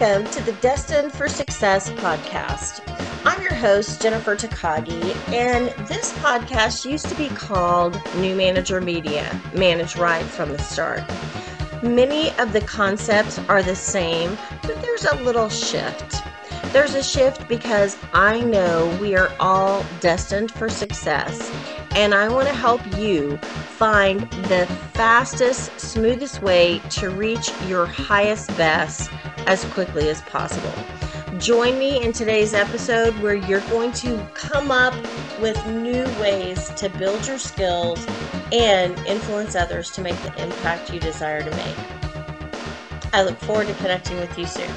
Welcome to the Destined for Success podcast. I'm your host, Jennifer Takagi, and this podcast used to be called New Manager Media, Manage Right from the Start. Many of the concepts are the same, but there's a little shift. There's a shift because I know we are all destined for success, and I want to help you find the fastest, smoothest way to reach your highest best as quickly as possible. Join me in today's episode where you're going to come up with new ways to build your skills and influence others to make the impact you desire to make. I look forward to connecting with you soon.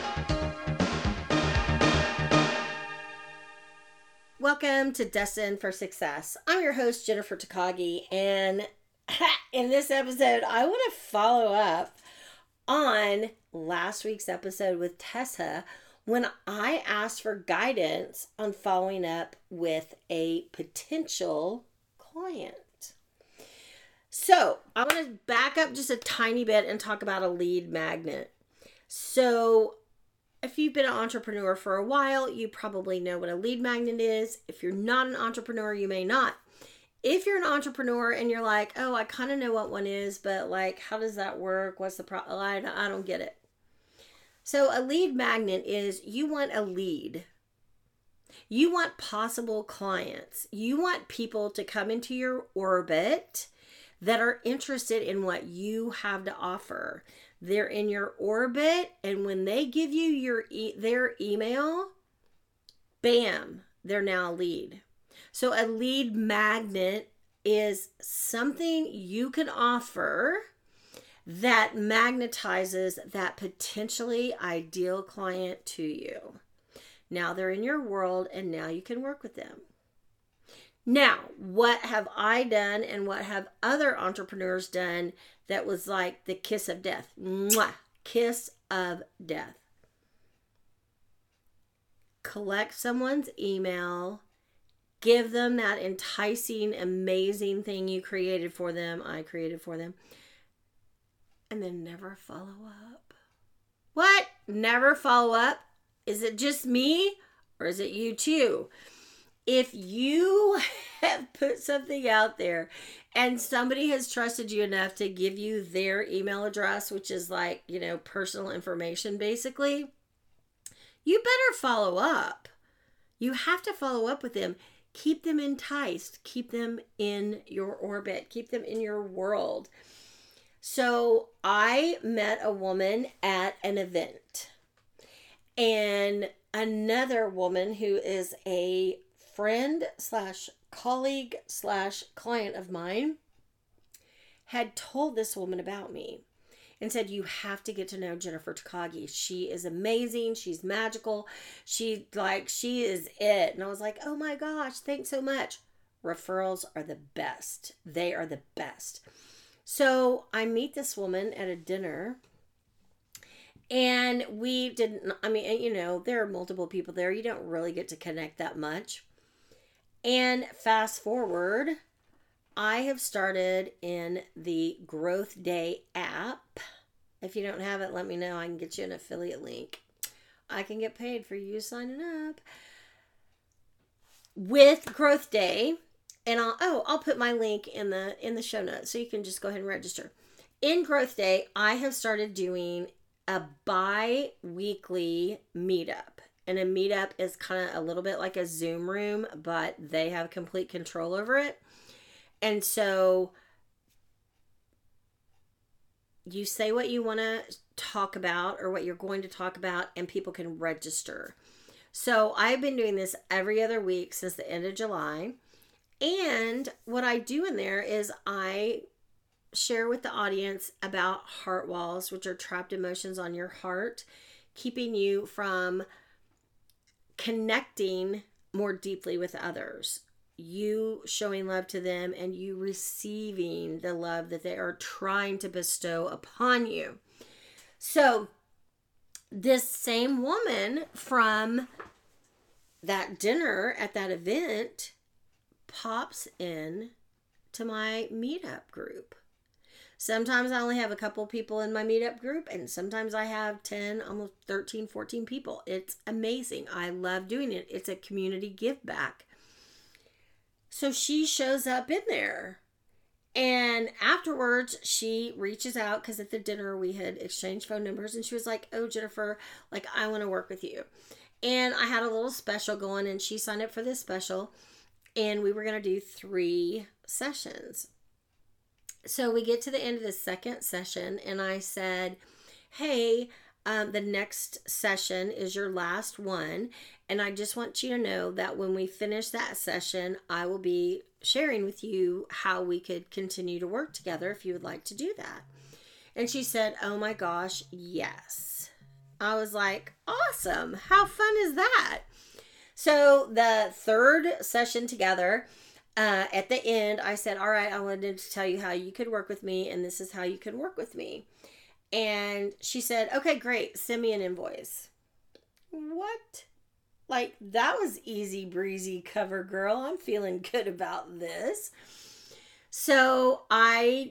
Welcome to Destined for Success. I'm your host, Jennifer Takagi, and in this episode, I want to follow up on last week's episode with Tessa when I asked for guidance on following up with a potential client. So I want to back up just a tiny bit and talk about a lead magnet. So if you've been an entrepreneur for a while, you probably know what a lead magnet is. If you're not an entrepreneur, you may not. If you're an entrepreneur and you're like, oh, I kind of know what one is, but like, how does that work? What's the problem? I don't get it. So a lead magnet is you want a lead. You want possible clients. You want people to come into your orbit that are interested in what you have to offer. They're in your orbit, and when they give you their email, bam, they're now a lead. So a lead magnet is something you can offer that magnetizes that potentially ideal client to you. Now they're in your world and now you can work with them. Now, what have I done and what have other entrepreneurs done that was like the kiss of death? Mwah! Kiss of death. Collect someone's email. Give them that enticing, amazing thing you created for them. I created for them. And then never follow up. What? Never follow up? Is it just me? Or is it you too? If you have put something out there and somebody has trusted you enough to give you their email address, which is like, personal information basically, you better follow up. You have to follow up with them. Keep them enticed. Keep them in your orbit. Keep them in your world. So I met a woman at an event, and another woman who is a friend / colleague / client of mine had told this woman about me and said, you have to get to know Jennifer Takagi. She is amazing. She's magical. She is it. And I was like, oh my gosh, thanks so much. Referrals are the best. They are the best. So I meet this woman at a dinner, and there are multiple people there. You don't really get to connect that much. And fast forward, I have started in the Growth Day app. If you don't have it, let me know. I can get you an affiliate link. I can get paid for you signing up with Growth Day. And I'll put my link in the show notes so you can just go ahead and register. In Growth Day, I have started doing a bi-weekly meetup. And a meetup is kind of a little bit like a Zoom room, but they have complete control over it. And so you say what you want to talk about or what you're going to talk about, and people can register. So I've been doing this every other week since the end of July. And what I do in there is I share with the audience about heart walls, which are trapped emotions on your heart, keeping you from connecting more deeply with others. You showing love to them and you receiving the love that they are trying to bestow upon you. So this same woman from that dinner at that event pops in to my meetup group. Sometimes I only have a couple people in my meetup group, and sometimes I have 10, almost 13, 14 people. It's amazing. I love doing it. It's a community give back. So she shows up in there. And afterwards, she reaches out because at the dinner we had exchanged phone numbers, and she was like, "Oh, Jennifer, like, I want to work with you." And I had a little special going, and she signed up for this special, and we were going to do 3 sessions. So we get to the end of the second session, and I said, "Hey, the next session is your last one, and I just want you to know that when we finish that session, I will be sharing with you how we could continue to work together if you would like to do that." And she said, "Oh my gosh, yes." I was like, "Awesome. How fun is that?" So the third session together, at the end, I said, "All right, I wanted to tell you how you could work with me, and this is how you could work with me." And she said, "Okay, great. Send me an invoice." What? Like, that was easy breezy, cover girl. I'm feeling good about this. So I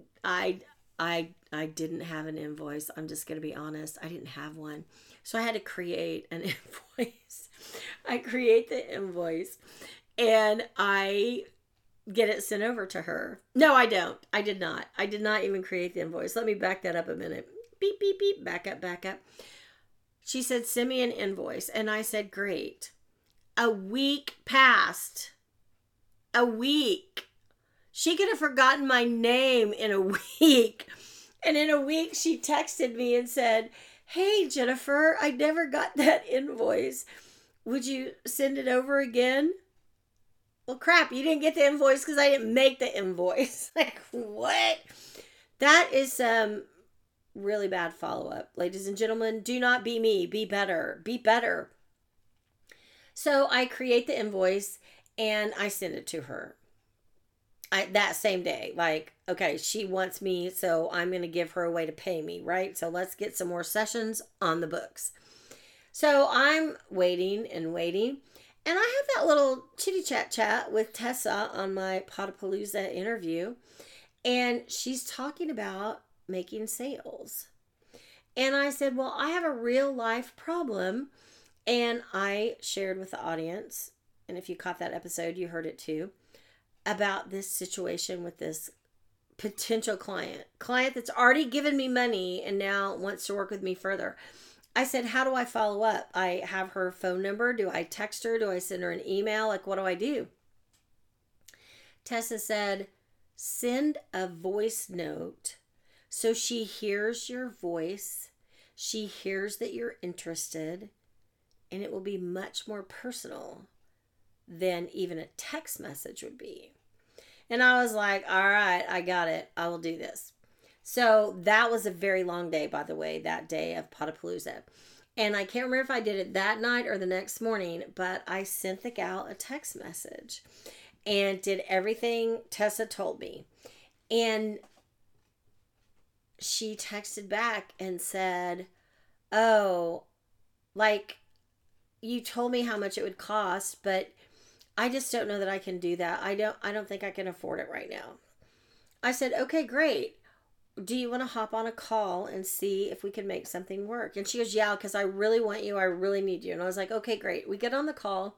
didn't have an invoice. I'm just going to be honest. I didn't have one. So I had to create an invoice. I create the invoice and I get it sent over to her. No, I don't. I did not. I did not even create the invoice. Let me back that up a minute. Beep, beep, beep. Back up, back up. She said, "Send me an invoice." And I said, "Great." A week passed. A week. She could have forgotten my name in a week. And in a week, she texted me and said, "Hey, Jennifer, I never got that invoice. Would you send it over again?" Well, crap, you didn't get the invoice because I didn't make the invoice. Like, what? That is some really bad follow-up. Ladies and gentlemen, do not be me. Be better. Be better. So I create the invoice and I send it to her. That same day, like, okay, she wants me, so I'm going to give her a way to pay me, right? So let's get some more sessions on the books. So I'm waiting and waiting. And I have that little chitty chat with Tessa on my Potapalooza interview. And she's talking about making sales. And I said, "Well, I have a real life problem." And I shared with the audience, and if you caught that episode, you heard it too, about this situation with this potential client that's already given me money and now wants to work with me further. I said, "How do I follow up? I have her phone number. Do I text her? Do I send her an email? Like, what do I do?" Tessa said, "Send a voice note so she hears your voice. She hears that you're interested, and it will be much more personal than even a text message would be." And I was like, "All right, I got it. I will do this." So that was a very long day, by the way, that day of Potapalooza. And I can't remember if I did it that night or the next morning, but I sent the gal a text message and did everything Tessa told me. And she texted back and said, "Oh, like, you told me how much it would cost, but I just don't know that I can do that. I don't think I can afford it right now." I said, "Okay, great. Do you want to hop on a call and see if we can make something work?" And she goes, "Yeah, because I really want you. I really need you." And I was like, "Okay, great." We get on the call.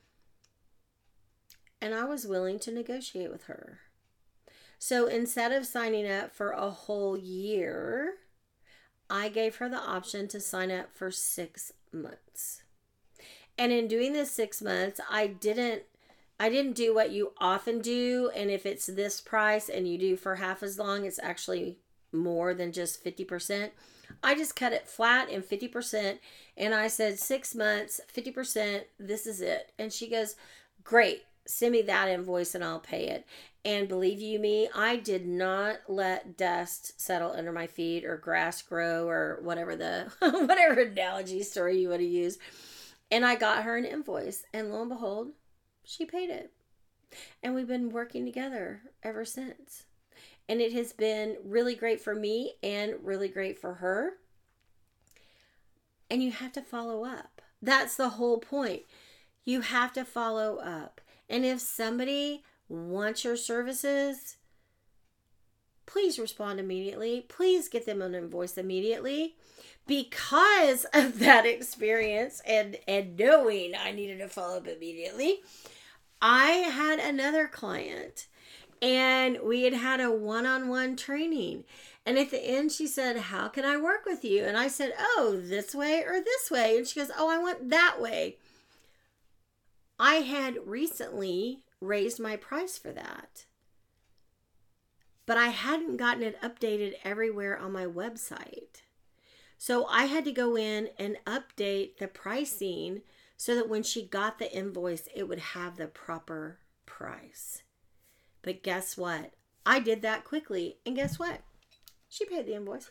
And I was willing to negotiate with her. So instead of signing up for a whole year, I gave her the option to sign up for 6 months. And in doing this 6 months, I didn't do what you often do. And if it's this price and you do for half as long, it's actually more than just 50%. I just cut it flat and 50%. And I said 6 months, 50%, this is it. And she goes, "Great, send me that invoice and I'll pay it." And believe you me, I did not let dust settle under my feet or grass grow or whatever whatever analogy story you want to use. And I got her an invoice, and lo and behold, she paid it. And we've been working together ever since. And it has been really great for me and really great for her. And you have to follow up. That's the whole point. You have to follow up. And if somebody wants your services, please respond immediately. Please get them an invoice immediately. Because of that experience and knowing I needed to follow up immediately, I had another client and we had a one-on-one training. And at the end, she said, how can I work with you? And I said, oh, this way or this way. And she goes, oh, I want that way. I had recently raised my price for that, but I hadn't gotten it updated everywhere on my website. So I had to go in and update the pricing so that when she got the invoice, it would have the proper price. But guess what? I did that quickly. And guess what? She paid the invoice.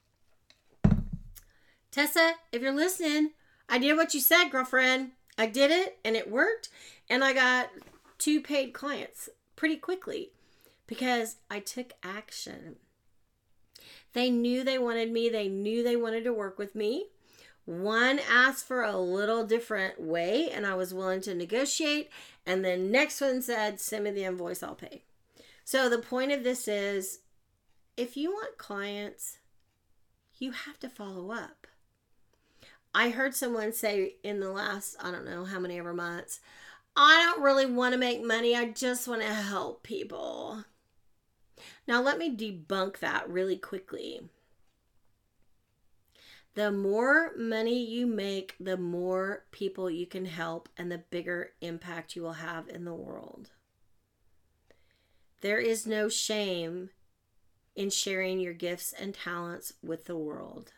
Tessa, if you're listening, I did what you said, girlfriend. I did it and it worked. And I got 2 paid clients pretty quickly because I took action. They knew they wanted me. They knew they wanted to work with me. One asked for a little different way, and I was willing to negotiate. And the next one said, send me the invoice, I'll pay. So the point of this is, if you want clients, you have to follow up. I heard someone say in the last, I don't know how many ever months, I don't really want to make money. I just want to help people. Now, let me debunk that really quickly. The more money you make, the more people you can help and the bigger impact you will have in the world. There is no shame in sharing your gifts and talents with the world.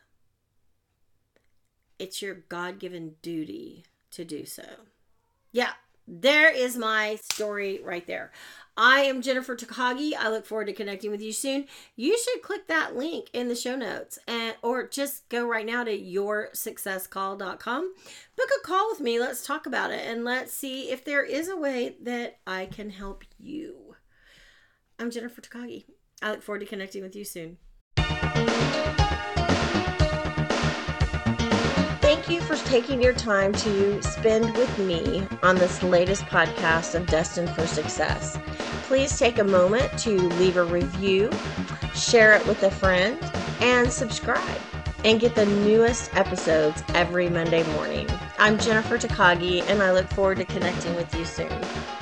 It's your God-given duty to do so. Yeah, there is my story right there. I am Jennifer Takagi. I look forward to connecting with you soon. You should click that link in the show notes or just go right now to yoursuccesscall.com. Book a call with me. Let's talk about it and let's see if there is a way that I can help you. I'm Jennifer Takagi. I look forward to connecting with you soon. Thank you for taking your time to spend with me on this latest podcast of Destined for Success. Please take a moment to leave a review, share it with a friend, and subscribe and get the newest episodes every Monday morning. I'm Jennifer Takagi, and I look forward to connecting with you soon.